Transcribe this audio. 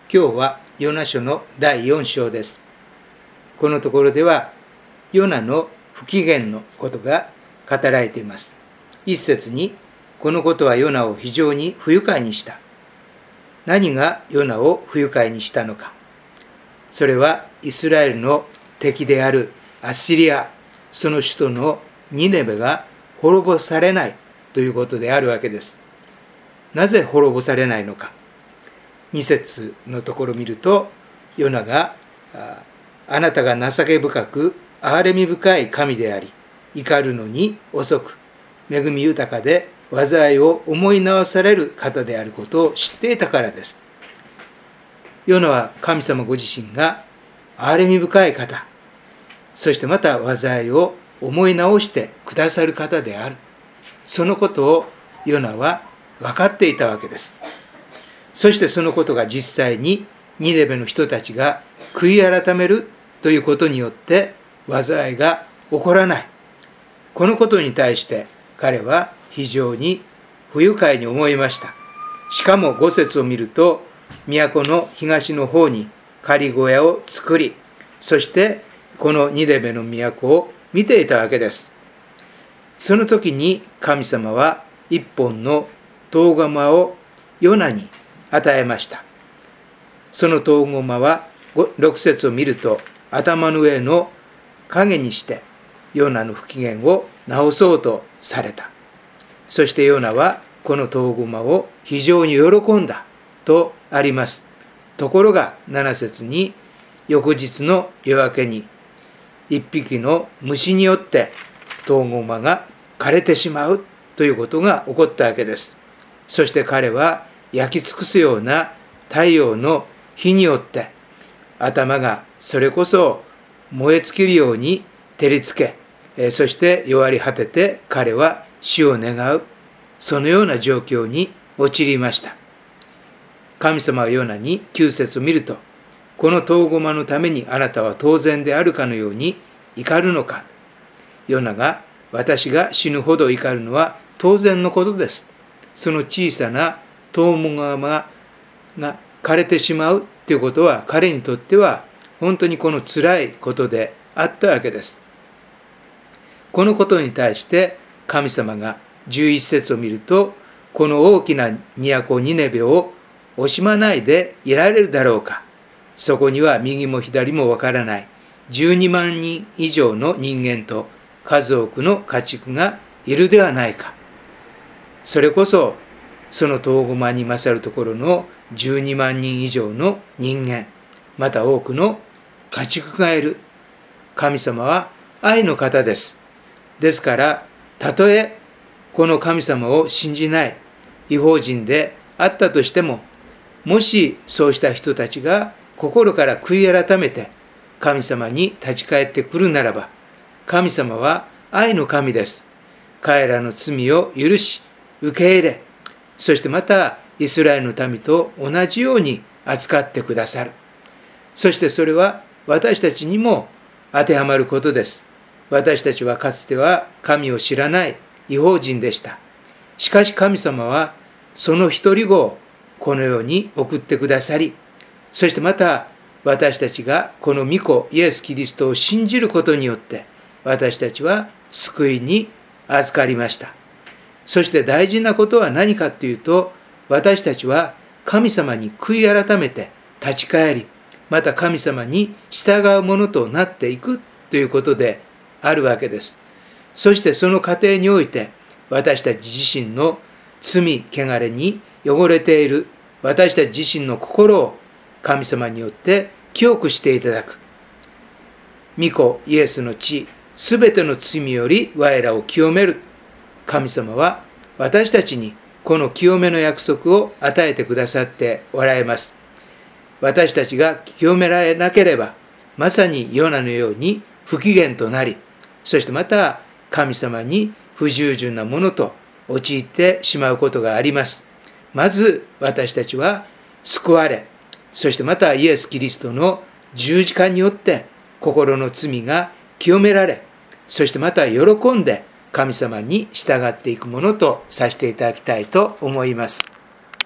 今日はヨナ書の第4章です。このところではヨナの不機嫌のことが語られています。一節に、このことはヨナを非常に不愉快にした。何がヨナを不愉快にしたのか。それはイスラエルの敵であるアッシリア、その首都のニネベが滅ぼされないということであるわけです。なぜ滅ぼされないのか。2節のところを見ると、ヨナがあなたが情け深く憐れみ深い神であり、怒るのに遅く恵み豊かで災いを思い直される方であることを知っていたからです。ヨナは神様ご自身が憐れみ深い方、そしてまた災いを思い直してくださる方である、そのことをヨナは分かっていたわけです。そしてそのことが実際にニネベの人たちが悔い改めるということによって災いが起こらない。このことに対して彼は非常に不愉快に思いました。しかも5節を見ると、都の東の方に仮小屋を作り、そしてこのニネベの都を見ていたわけです。その時に神様は一本の唐鎌をヨナに与えました。その唐鎌は6節を見ると、頭の上の影にしてヨナの不機嫌を直そうとされた。そしてヨナはこの唐鎌を非常に喜んだとあります。ところが7節に、翌日の夜明けに一匹の虫によって唐鎌が枯れてしまうということが起こったわけです。そして彼は焼き尽くすような太陽の火によって頭がそれこそ燃え尽きるように照りつけ、そして弱り果てて彼は死を願う、そのような状況に陥りました。神様はヨナに9節を見ると、この唐鎌のためにあなたは当然であるかのように怒るのか。ヨナが、私が死ぬほど怒るのは当然のことです。その小さな唐鎌が枯れてしまうということは、彼にとっては本当にこの辛いことであったわけです。このことに対して神様が11節を見ると、この大きな都ニネベを惜しまないでいられるだろうか。そこには右も左もわからない12万人以上の人間と数多くの家畜がいるではないか。それこそその唐鎌に勝るところの12万人以上の人間、また多くの家畜がいる。神様は愛の方です。ですから、たとえこの神様を信じない異邦人であったとしても、もしそうした人たちが心から悔い改めて神様に立ち返ってくるならば、神様は愛の神です。彼らの罪を許し、受け入れ、そしてまたイスラエルの民と同じように扱ってくださる。そしてそれは私たちにも当てはまることです。私たちはかつては神を知らない異邦人でした。しかし神様はその一人子をこの世に送ってくださり、そしてまた私たちがこの御子イエス・キリストを信じることによって私たちは救いに預かりました。そして大事なことは何かというと、私たちは神様に悔い改めて立ち返り、また神様に従うものとなっていくということであるわけです。そしてその過程において、私たち自身の罪汚れに汚れている私たち自身の心を神様によって清くしていただく。御子イエスの血、すべての罪より我らを清める。神様は私たちにこの清めの約束を与えてくださっておられます。私たちが清められなければ、まさにヨナのように不機嫌となり、そしてまた神様に不従順なものと陥ってしまうことがあります。まず私たちは救われ、そしてまたイエス・キリストの十字架によって心の罪が清められ、そしてまた喜んで神様に従っていくものとさせていただきたいと思います。